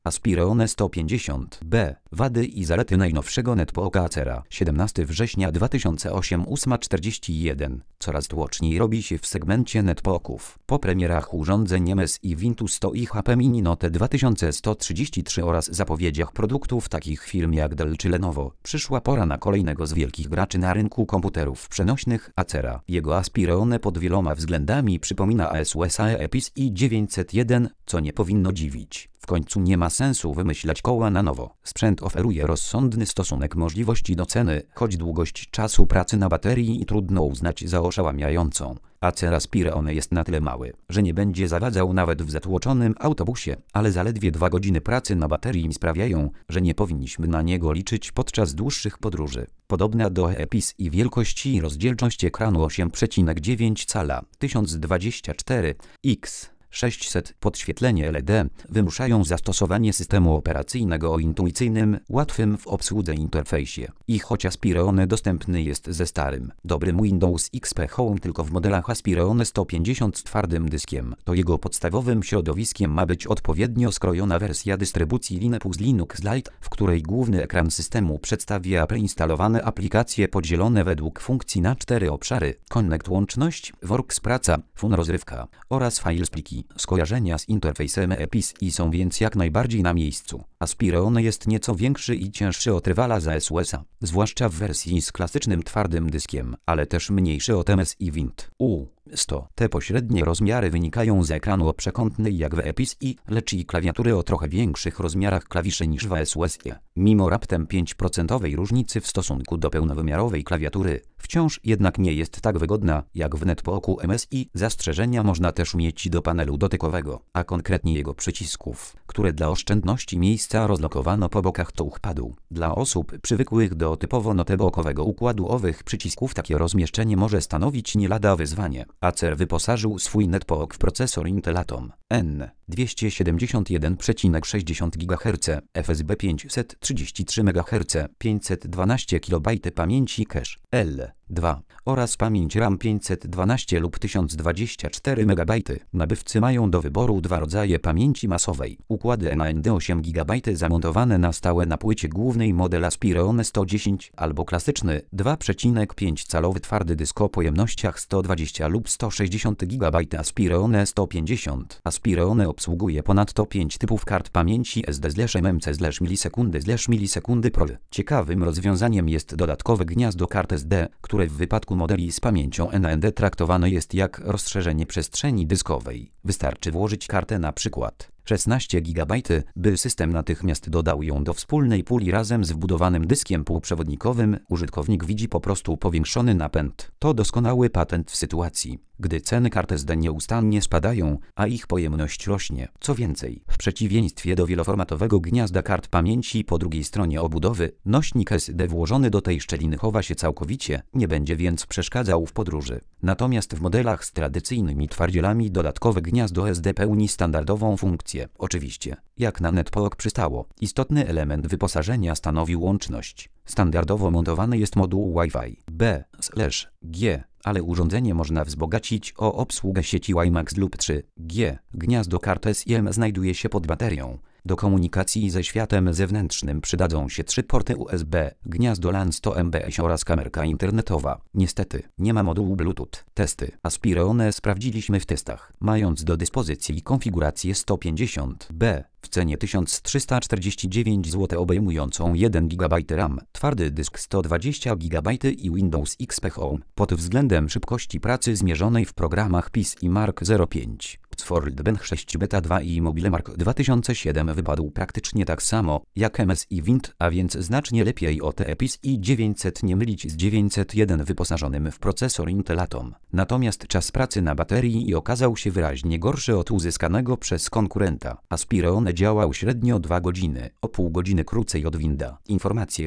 Aspirone 150B. Wady i zalety najnowszego netbooka Acera. 17 września 2008 8:41. Coraz tłoczniej robi się w segmencie netbooków. Po premierach urządzeń MSI Vintus 100 i HP Mini Note 2133 oraz zapowiedziach produktów takich firm jak Dell czy Lenovo, przyszła pora na kolejnego z wielkich graczy na rynku komputerów przenośnych, Acera. Jego Aspirone pod wieloma względami przypomina ASUS Epis i901, co nie powinno dziwić. W końcu nie ma sensu wymyślać koła na nowo. Sprzęt oferuje rozsądny stosunek możliwości do ceny, choć długość czasu pracy na baterii trudno uznać za oszałamiającą. Acer Aspirone jest na tyle mały, że nie będzie zawadzał nawet w zatłoczonym autobusie, ale zaledwie 2 godziny pracy na baterii sprawiają, że nie powinniśmy na niego liczyć podczas dłuższych podróży. Podobna do Epis i wielkości i rozdzielczość ekranu 8,9 cala 1024x 600 podświetlenie LED wymuszają zastosowanie systemu operacyjnego o intuicyjnym, łatwym w obsłudze interfejsie. I choć Aspirone dostępny jest ze starym, dobrym Windows XP Home tylko w modelach Aspirone 150 z twardym dyskiem, to jego podstawowym środowiskiem ma być odpowiednio skrojona wersja dystrybucji Linux Lite, w której główny ekran systemu przedstawia preinstalowane aplikacje podzielone według funkcji na 4 obszary: Connect łączność, Works praca, Fun rozrywka oraz File spliki. Skojarzenia z interfejsem Epis i są więc jak najbardziej na miejscu. Aspirone jest nieco większy i cięższy od rywala z ASUS-a, zwłaszcza w wersji z klasycznym twardym dyskiem, ale też mniejszy od MSI Vint U100. Te pośrednie rozmiary wynikają z ekranu o przekątnej jak w Epis lecz i klawiatury o trochę większych rozmiarach klawiszy niż w ASUS-ie. Mimo raptem 5% różnicy w stosunku do pełnowymiarowej klawiatury, wciąż jednak nie jest tak wygodna jak w netbooku MSI. Zastrzeżenia można też mieć do panelu dotykowego, a konkretnie jego przycisków, które dla oszczędności miejsca rozlokowano po bokach touchpadu. Dla osób przywykłych do typowo notebookowego układu owych przycisków takie rozmieszczenie może stanowić nie lada wyzwanie. Acer wyposażył swój netbook w procesor Intel Atom N271,60 GHz, FSB 533 MHz, 512 KB pamięci cache L2 oraz pamięć RAM 512 lub 1024 MB. Nabywcy mają do wyboru 2 rodzaje pamięci masowej. Układy NAND 8 GB zamontowane na stałe na płycie głównej model Aspirone 110 albo klasyczny 2,5 calowy twardy dysk o pojemnościach 120 lub 160 GB Aspirone 150. Aspirone obsługuje ponadto 5 typów kart pamięci SD/MMC/milisekundy Pro. Ciekawym rozwiązaniem jest dodatkowe gniazdo kart SD, które w wypadku modeli z pamięcią NAND traktowane jest jak rozszerzenie przestrzeni dyskowej. Wystarczy włożyć kartę na przykład 16 GB, by system natychmiast dodał ją do wspólnej puli razem z wbudowanym dyskiem półprzewodnikowym. Użytkownik widzi po prostu powiększony napęd. To doskonały patent w sytuacji, gdy ceny kart SD nieustannie spadają, a ich pojemność rośnie. Co więcej, w przeciwieństwie do wieloformatowego gniazda kart pamięci po drugiej stronie obudowy, nośnik SD włożony do tej szczeliny chowa się całkowicie, nie będzie więc przeszkadzał w podróży. Natomiast w modelach z tradycyjnymi twardzielami dodatkowe gniazdo SD pełni standardową funkcję. Oczywiście, jak na netbook przystało, istotny element wyposażenia stanowi łączność. Standardowo montowany jest moduł Wi-Fi B/G, ale urządzenie można wzbogacić o obsługę sieci WiMAX lub 3G. Gniazdo kart SIM znajduje się pod baterią. Do komunikacji ze światem zewnętrznym przydadzą się 3 porty USB, gniazdo LAN 100 mbps oraz kamerka internetowa. Niestety, nie ma modułu Bluetooth. Testy Aspirone sprawdziliśmy w testach, mając do dyspozycji konfigurację 150B w cenie 1349 zł obejmującą 1 GB RAM, twardy dysk 120 GB i Windows XP Home. Pod względem szybkości pracy zmierzonej w programach PIS i Mark 05, Bench 6 Beta 2 i Mobile Mark 2007 wypadł praktycznie tak samo jak MSI Vint, a więc znacznie lepiej od Epis i900, nie mylić z 901 wyposażonym w procesor Intel Atom. Natomiast czas pracy na baterii okazał się wyraźnie gorszy od uzyskanego przez konkurenta. Aspirone działał średnio 2 godziny, o pół godziny krócej od Winda. Informacje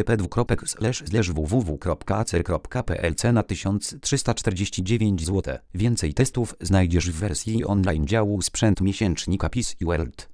http://www.acer.pl. Cena 1349 zł. Więcej testów znajdziesz w wersji online działu Sprzęt miesięcznika PIS i World.